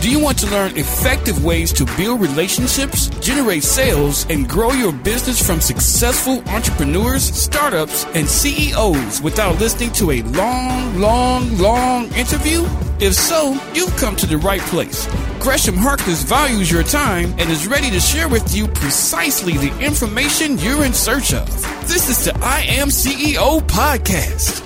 Do you want to learn effective ways to build relationships, generate sales, and grow your business from successful entrepreneurs, startups, and CEOs without listening to a long interview? If so, you've come to the right place. Gresham Harkless values your time and is ready to share with you precisely the information you're in search of. This is the I Am CEO podcast.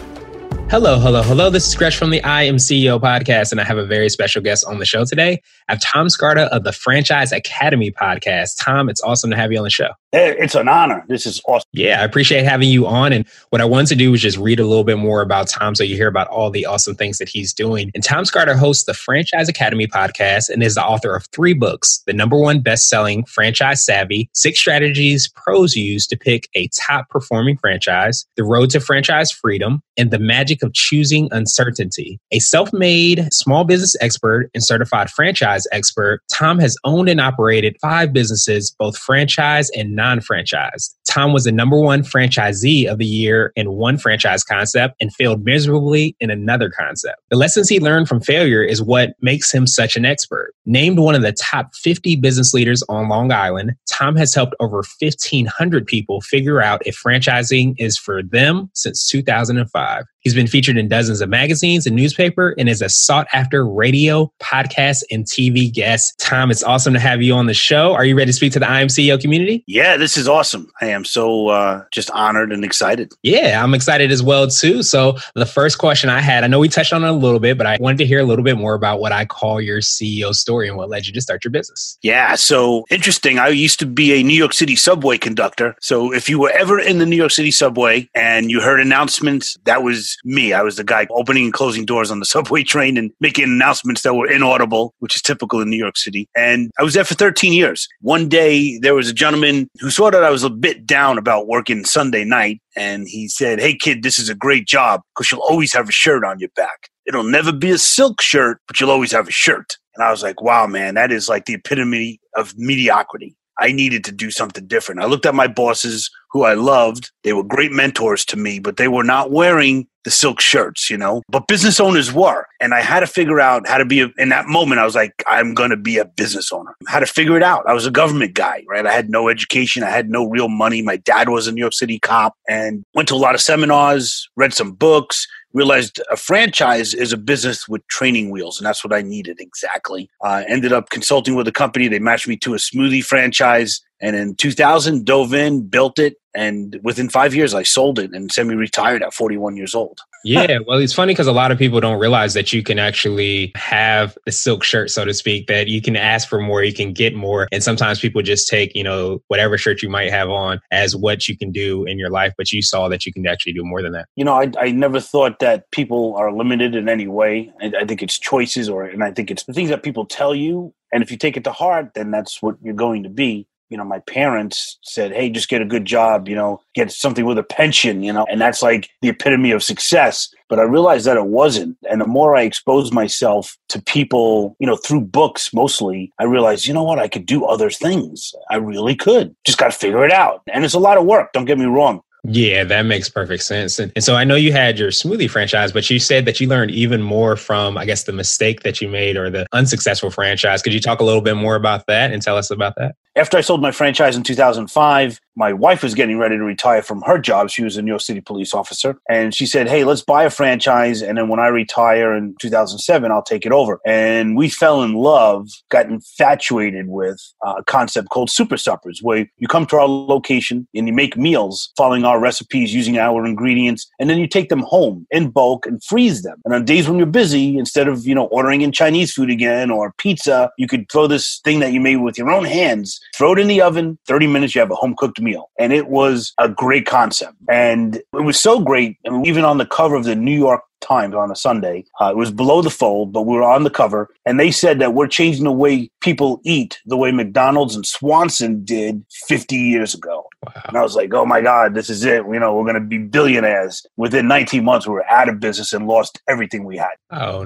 Hello. This is Gresh from the I Am CEO podcast, and I have a very special guest on the show today. I have Tom Skarda of the Franchise Academy podcast. Tom, it's awesome to have you on the show. It's an honor. This is awesome. Yeah, I appreciate having you on. And what I wanted to do was just read a little bit more about Tom so you hear about all the awesome things that he's doing. And Tom Skarda hosts the Franchise Academy podcast and is the author of 3 books, the #1 best-selling Franchise Savvy, 6 strategies pros use to pick a top-performing franchise, The Road to Franchise Freedom, and The Magic of Choosing Uncertainty. A self-made small business expert and certified franchise expert, Tom has owned and operated 5 businesses, both franchise and non-franchised. Tom was the #1 franchisee of the year in one franchise concept and failed miserably in another concept. The lessons he learned from failure is what makes him such an expert. Named one of the top 50 business leaders on Long Island, Tom has helped over 1,500 people figure out if franchising is for them since 2005. He's been featured in dozens of magazines and newspaper and is a sought-after radio, podcast, and TV guest. Tom, it's awesome to have you on the show. Are you ready to speak to the I Am CEO community? Yeah, this is awesome. I am so just honored and excited. Yeah, I'm excited as well, too. So the first question I had, I know we touched on it a little bit, but I wanted to hear a little bit more about what I call your CEO story and what led you to start your business. Yeah, so interesting. I used to be a New York City subway conductor. So if you were ever in the New York City subway and you heard announcements, that was me. I was the guy opening and closing doors on the subway train and making announcements that were inaudible, which is typical in New York City. And I was there for 13 years. One day, there was a gentleman who saw that I was a bit down about working Sunday night. And he said, "Hey, kid, this is a great job because you'll always have a shirt on your back. It'll never be a silk shirt, but you'll always have a shirt." And I was like, wow, man, that is like the epitome of mediocrity. I needed to do something different. I looked at my bosses who I loved. They were great mentors to me, but they were not wearing the silk shirts, you know, but business owners were. And I had to figure out how to be, in that moment, I was like, I'm going to be a business owner. I had to figure it out. I was a government guy, right? I had no education. I had no real money. My dad was a New York City cop and went to a lot of seminars, read some books, realized a franchise is a business with training wheels. And that's what I needed exactly. Ended up consulting with a company. They matched me to a smoothie franchise. And in 2000, dove in, built it. And within 5 years, I sold it and semi-retired at 41 years old. Yeah, well, it's funny because a lot of people don't realize that you can actually have the silk shirt, so to speak, that you can ask for more, you can get more. And sometimes people just take, whatever shirt you might have on as what you can do in your life. But you saw that you can actually do more than that. I never thought that people are limited in any way. I think it's choices and I think it's the things that people tell you. And if you take it to heart, then that's what you're going to be. My parents said, "Hey, just get a good job, get something with a pension, and that's like the epitome of success." But I realized that it wasn't. And the more I exposed myself to people, through books mostly, I realized, what? I could do other things. I really could. Just got to figure it out. And it's a lot of work. Don't get me wrong. Yeah, that makes perfect sense. And so I know you had your smoothie franchise, but you said that you learned even more from, I guess, the mistake that you made or the unsuccessful franchise. Could you talk a little bit more about that and tell us about that? After I sold my franchise in 2005, my wife was getting ready to retire from her job. She was a New York City police officer. And she said, "Hey, let's buy a franchise. And then when I retire in 2007, I'll take it over." And we fell in love, got infatuated with a concept called Super Suppers, where you come to our location and you make meals following our recipes, using our ingredients, and then you take them home in bulk and freeze them. And on days when you're busy, instead of, ordering in Chinese food again or pizza, you could throw this thing that you made with your own hands, throw it in the oven, 30 minutes, you have a home-cooked meal. And it was a great concept. And it was so great. I mean, even on the cover of the New York Times on a Sunday, it was below the fold, but we were on the cover. And they said that we're changing the way people eat the way McDonald's and Swanson did 50 years ago. Wow. And I was like, oh my God, this is it. We're going to be billionaires. Within 19 months, we were out of business and lost everything we had. Oh, no.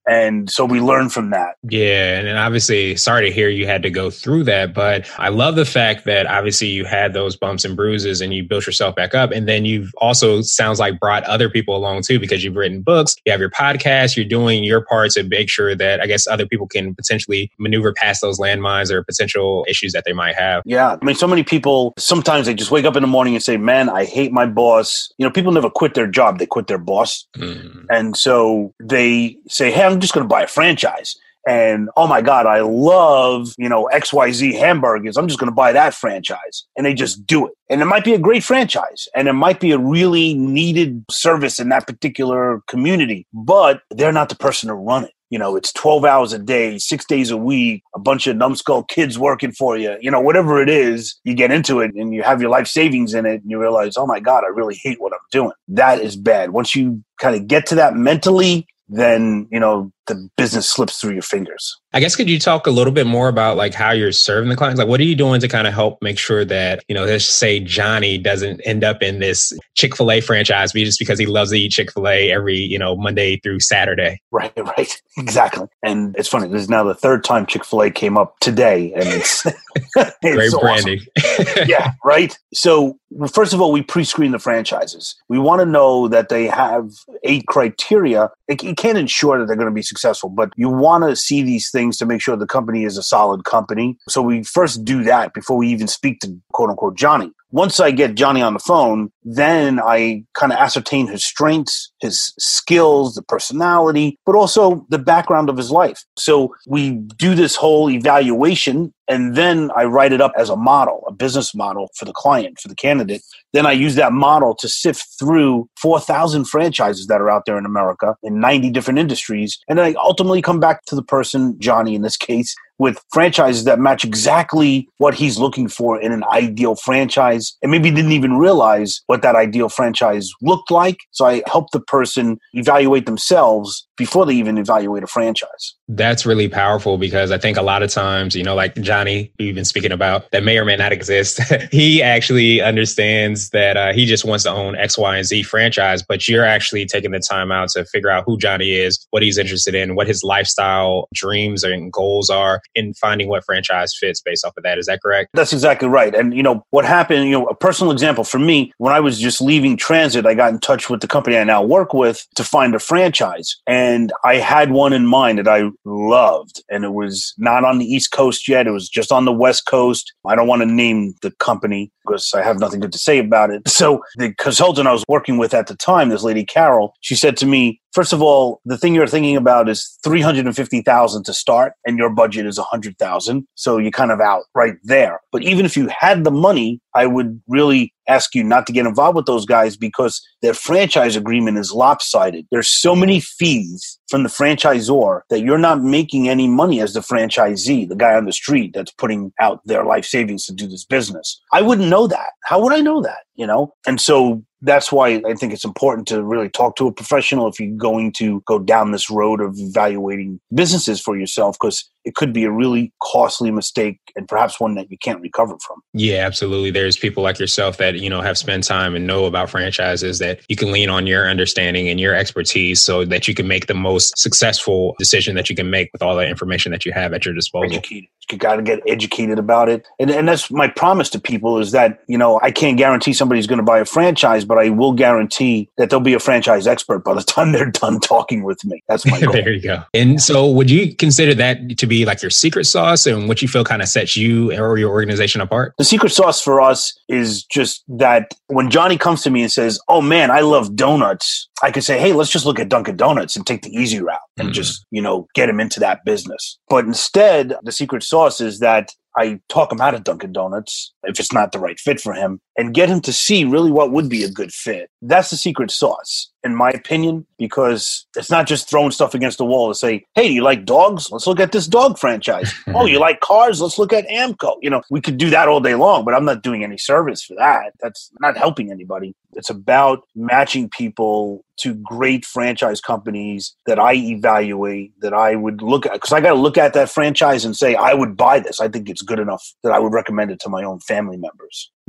And so we learn from that. Yeah. And obviously, sorry to hear you had to go through that. But I love the fact that obviously you had those bumps and bruises and you built yourself back up. And then you've also, sounds like, brought other people along too, because you've written books, you have your podcast, you're doing your part to make sure that, I guess, other people can potentially maneuver past those landmines or potential issues that they might have. Yeah. I mean, so many people, sometimes they just wake up in the morning and say, man, I hate my boss. You know, people never quit their job. They quit their boss. And so they say, hey, I'm just going to buy a franchise. And, oh my God, I love, XYZ hamburgers. I'm just going to buy that franchise. And they just do it. And it might be a great franchise and it might be a really needed service in that particular community, but they're not the person to run it. It's 12 hours a day, 6 days a week, a bunch of numbskull kids working for you. Whatever it is, you get into it and you have your life savings in it and you realize, oh my God, I really hate what I'm doing. That is bad. Once you kind of get to that mentally, then, the business slips through your fingers. I guess, could you talk a little bit more about like how you're serving the clients? Like, what are you doing to kind of help make sure that, let's say Johnny doesn't end up in this Chick-fil-A franchise just because he loves to eat Chick-fil-A every, Monday through Saturday. Right. Exactly. And it's funny. This is now the third time Chick-fil-A came up today. And it's great branding. Awesome. Yeah. Right. So first of all, we pre-screen the franchises. We want to know that they have 8 criteria. You can't ensure that they're going to be successful, but you want to see these things to make sure the company is a solid company. So we first do that before we even speak to quote unquote Johnny. Once I get Johnny on the phone, then I kind of ascertain his strengths, his skills, the personality, but also the background of his life. So we do this whole evaluation, and then I write it up as a model, a business model for the client, for the candidate. Then I use that model to sift through 4,000 franchises that are out there in America in 90 different industries. And then I ultimately come back to the person, Johnny in this case, with franchises that match exactly what he's looking for in an ideal franchise, and maybe didn't even realize what that ideal franchise looked like. So I help the person evaluate themselves before they even evaluate a franchise. That's really powerful, because I think a lot of times, like Johnny, who you've been speaking about, that may or may not exist, he actually understands that he just wants to own X, Y, and Z franchise, but you're actually taking the time out to figure out who Johnny is, what he's interested in, what his lifestyle dreams and goals are, in finding what franchise fits based off of that. Is that correct? That's exactly right. And, what happened, a personal example for me, when I was just leaving transit, I got in touch with the company I now work with to find a franchise. And I had one in mind that I loved. And it was not on the East Coast yet. It was just on the West Coast. I don't want to name the company because I have nothing good to say about it. So the consultant I was working with at the time, this lady, Carol, she said to me, first of all, the thing you're thinking about is $350,000 to start, and your budget is $100,000. So you're kind of out right there. But even if you had the money, I would really ask you not to get involved with those guys because their franchise agreement is lopsided. There's so many fees from the franchisor that you're not making any money as the franchisee, the guy on the street that's putting out their life savings to do this business. I wouldn't know that. How would I know that? And so that's why I think it's important to really talk to a professional if you're going to go down this road of evaluating businesses for yourself, because it could be a really costly mistake and perhaps one that you can't recover from. Yeah, absolutely. There's people like yourself that, have spent time and know about franchises that you can lean on your understanding and your expertise so that you can make the most successful decision that you can make with all the information that you have at your disposal. Educated. You got to get educated about it. And that's my promise to people is that, I can't guarantee somebody's going to buy a franchise, but I will guarantee that they'll be a franchise expert by the time they're done talking with me. That's my goal. There you go. And so would you consider that to be like your secret sauce and what you feel kind of sets you or your organization apart? The secret sauce for us is just that when Johnny comes to me and says, oh man, I love donuts, I could say, hey, let's just look at Dunkin' Donuts and take the easy route and just, get him into that business. But instead, the secret sauce is that I talk him out of Dunkin' Donuts if it's not the right fit for him and get him to see really what would be a good fit. That's the secret sauce, in my opinion, because it's not just throwing stuff against the wall to say, hey, do you like dogs? Let's look at this dog franchise. Oh, you like cars? Let's look at Amco. We could do that all day long, but I'm not doing any service for that. That's not helping anybody. It's about matching people to great franchise companies that I evaluate, that I would look at, because I got to look at that franchise and say, I would buy this. I think it's good enough that I would recommend it to my own family members.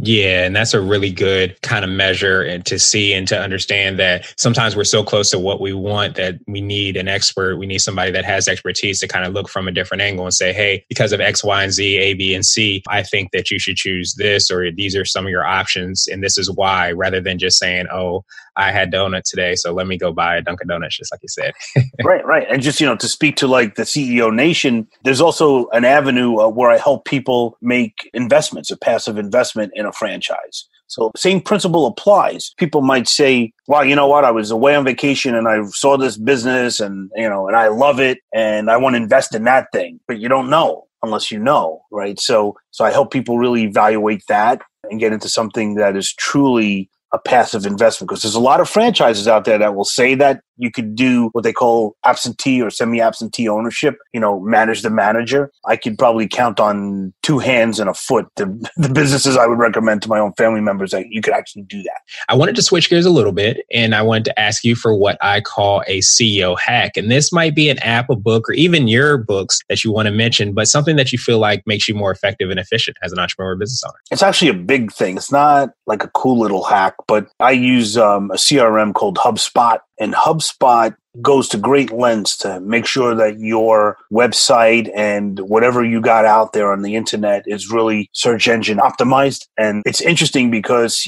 Yeah, and that's a really good kind of measure and to see and to understand that sometimes we're so close to what we want that we need an expert. We need somebody that has expertise to kind of look from a different angle and say, hey, because of X, Y, and Z, A, B, and C, I think that you should choose this, or these are some of your options, and this is why, rather than just saying, oh, I had donut today, so let me go buy a Dunkin' Donuts, just like you said. Right. And just, to speak to like the CEO Nation, there's also an avenue where I help people make investments, a passive investment in a franchise. So same principle applies. People might say, well, you know what? I was away on vacation and I saw this business and I love it and I want to invest in that thing. But you don't know unless you know, right? So I help people really evaluate that and get into something that is truly a passive investment, because there's a lot of franchises out there that will say that you could do what they call absentee or semi-absentee ownership, manage the manager. I could probably count on two hands and a foot the businesses I would recommend to my own family members that you could actually do that. I wanted to switch gears a little bit, and I wanted to ask you for what I call a CEO hack. And this might be an app, a book, or even your books that you want to mention, but something that you feel like makes you more effective and efficient as an entrepreneur or business owner. It's actually a big thing. It's not like a cool little hack, but I use a CRM called HubSpot. And HubSpot goes to great lengths to make sure that your website and whatever you got out there on the internet is really search engine optimized. And it's interesting because,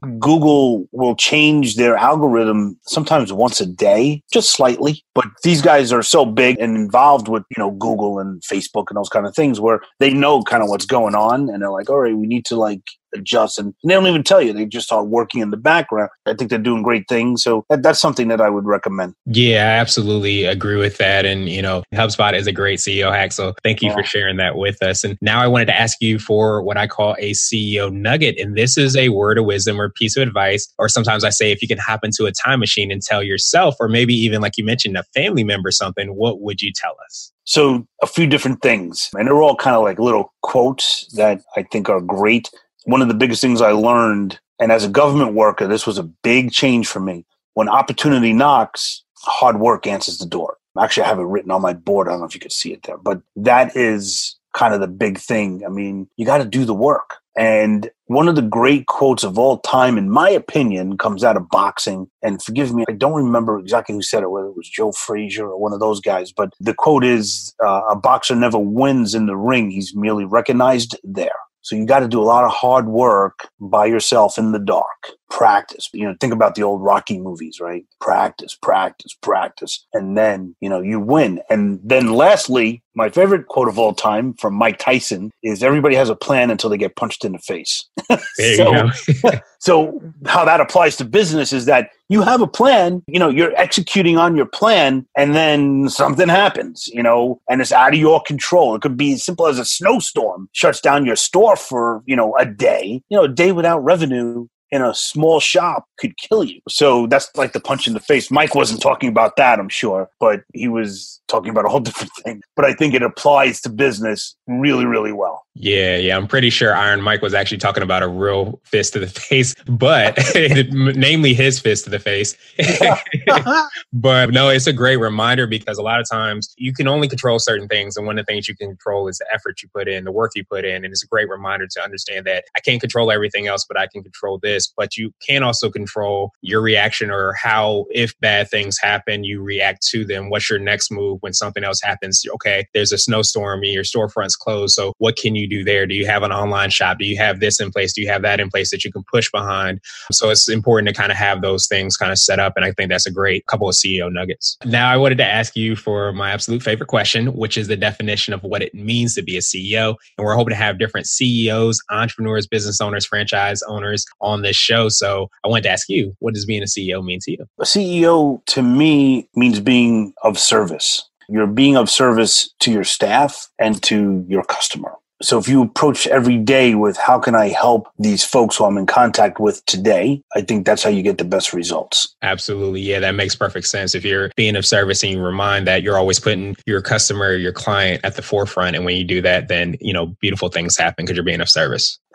Google will change their algorithm sometimes once a day, just slightly. But these guys are so big and involved with, Google and Facebook and those kind of things where they know kind of what's going on. And they're like, all right, we need to adjust, and they don't even tell you. They just start working in the background. I think they're doing great things. So that's something that I would recommend. Yeah, I absolutely agree with that. And, HubSpot is a great CEO hack. So thank you for sharing that with us. And now I wanted to ask you for what I call a CEO nugget. And this is a word of wisdom or piece of advice. Or sometimes I say, if you can hop into a time machine and tell yourself, or maybe even like you mentioned, a family member something, what would you tell us? So a few different things. And they're all kind of like little quotes that I think are great. One of the biggest things I learned, and as a government worker, this was a big change for me. When opportunity knocks, hard work answers the door. Actually, I have it written on my board. I don't know if you could see it there, but that is kind of the big thing. I mean, you got to do the work. And one of the great quotes of all time, in my opinion, comes out of boxing. And forgive me, I don't remember exactly who said it, whether it was Joe Frazier or one of those guys. But the quote is, a boxer never wins in the ring. He's merely recognized there. So you got to do a lot of hard work by yourself in the dark. Practice. Think about the old Rocky movies, right? Practice. And then, you win. And then lastly, my favorite quote of all time from Mike Tyson is, everybody has a plan until they get punched in the face. There you go. So how that applies to business is that you have a plan, you're executing on your plan, and then something happens, and it's out of your control. It could be as simple as a snowstorm shuts down your store for, a day. A day without revenue in a small shop could kill you. So that's like the punch in the face. Mike wasn't talking about that, I'm sure, but he was talking about a whole different thing. But I think it applies to business really, really well. Yeah. I'm pretty sure Iron Mike was actually talking about a real fist to the face, but namely his fist to the face. But no, it's a great reminder, because a lot of times you can only control certain things. And one of the things you can control is the effort you put in, the work you put in. And it's a great reminder to understand that I can't control everything else, but I can control this. But you can also control your reaction, or how, if bad things happen, you react to them. What's your next move when something else happens? Okay, there's a snowstorm and your storefront's closed. So what can you do there? Do you have an online shop? Do you have this in place? Do you have that in place that you can push behind? So it's important to kind of have those things kind of set up. And I think that's a great couple of CEO nuggets. Now, I wanted to ask you for my absolute favorite question, which is the definition of what it means to be a CEO. And we're hoping to have different CEOs, entrepreneurs, business owners, franchise owners on this show. So I wanted to ask you, what does being a CEO mean to you? A CEO to me means being of service. You're being of service to your staff and to your customer. So if you approach every day with, how can I help these folks who I'm in contact with today? I think that's how you get the best results. Absolutely. Yeah, that makes perfect sense. If you're being of service and you remind that you're always putting your customer, your client at the forefront. And when you do that, then, beautiful things happen because you're being of service.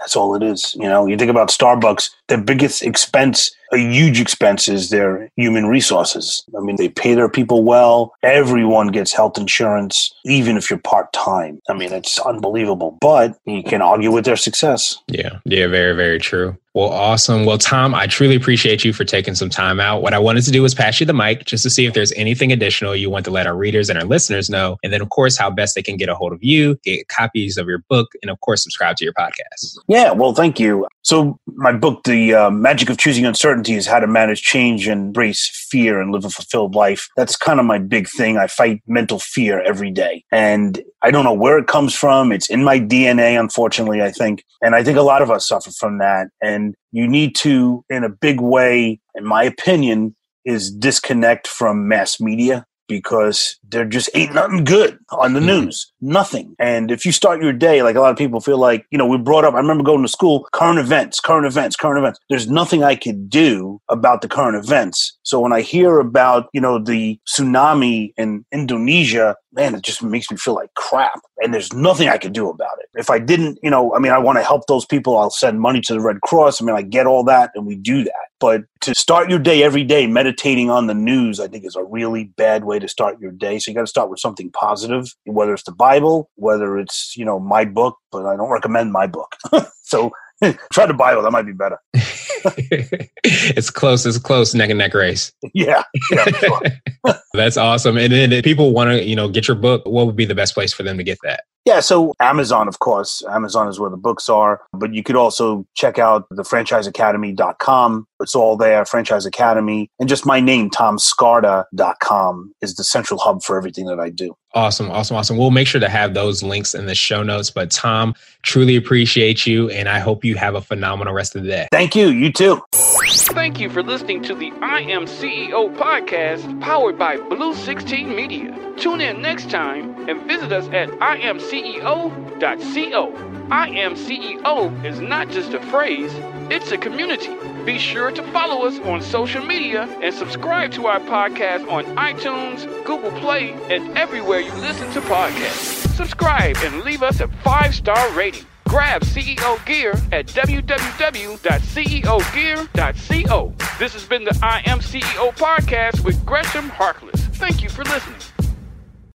That's all it is. You know, you think about Starbucks, their biggest expense, a huge expense, is their human resources. I mean, they pay their people well. Everyone gets health insurance, even if you're part-time. I mean, it's unbelievable, but you can argue with their success. Yeah, very, very true. Well, awesome. Well, Tom, I truly appreciate you for taking some time out. What I wanted to do was pass you the mic just to see if there's anything additional you want to let our readers and our listeners know. And then, of course, how best they can get a hold of you, get copies of your book, and, of course, subscribe to your podcast. Yeah, well, thank you. So my book, The Magic of Choosing Uncertainty, is how to manage change and embrace fear and live a fulfilled life. That's kind of my big thing. I fight mental fear every day. And I don't know where it comes from. It's in my DNA, unfortunately, I think. And I think a lot of us suffer from that. And you need to, in a big way, in my opinion, is disconnect from mass media, because there just ain't nothing good on the news. Nothing. And if you start your day, like a lot of people feel like, you know, we brought up, I remember going to school, current events. There's nothing I could do about the current events. So when I hear about, you know, the tsunami in Indonesia, man, it just makes me feel like crap. And there's nothing I could do about it. If I didn't, you know, I mean, I want to help those people. I'll send money to the Red Cross. I mean, I get all that and we do that. But to start your day every day meditating on the news, I think is a really bad way to start your day. So you got to start with something positive, whether it's the Bible, whether it's, you know, my book, but I don't recommend my book. So try the Bible. That might be better. It's close, neck and neck race. Yeah. Sure. That's awesome. And then if people want to, you know, get your book, what would be the best place for them to get that? Yeah, so Amazon, of course. Amazon is where the books are. But you could also check out thefranchiseacademy.com. It's all there, Franchise Academy. And just my name, TomSkarda.com, is the central hub for everything that I do. Awesome. We'll make sure to have those links in the show notes. But Tom, truly appreciate you. And I hope you have a phenomenal rest of the day. Thank you. You too. Thank you for listening to the I Am CEO podcast powered by Blue 16 Media. Tune in next time and visit us at imceo.co. I Am CEO is not just a phrase, it's a community. Be sure to follow us on social media and subscribe to our podcast on iTunes, Google Play, and everywhere you listen to podcasts. Subscribe and leave us a 5-star rating. Grab CEO Gear at www.ceogear.co. This has been the I Am CEO podcast with Gresham Harkless. Thank you for listening.